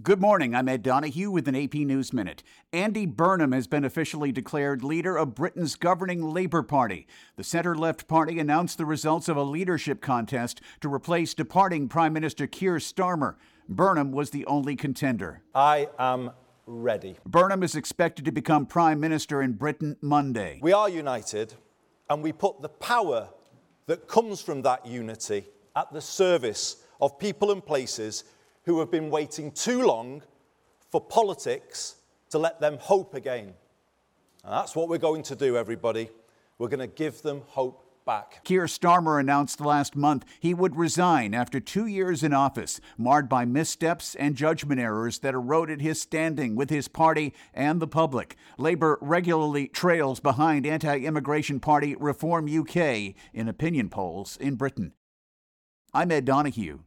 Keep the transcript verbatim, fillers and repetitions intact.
Good morning, I'm Ed Donahue with an A P News Minute. Andy Burnham has been officially declared leader of Britain's governing Labour Party. The centre-left party announced the results of a leadership contest to replace departing Prime Minister Keir Starmer. Burnham was the only contender. I am ready. Burnham is expected to become Prime Minister in Britain Monday. We are united, and we put the power that comes from that unity at the service of people and places who have been waiting too long for politics to let them hope again. And that's what we're going to do, everybody. We're going to give them hope back. Keir Starmer announced last month he would resign after two years in office, marred by missteps and judgment errors that eroded his standing with his party and the public. Labour regularly trails behind anti-immigration party Reform U K in opinion polls in Britain. I'm Ed Donahue.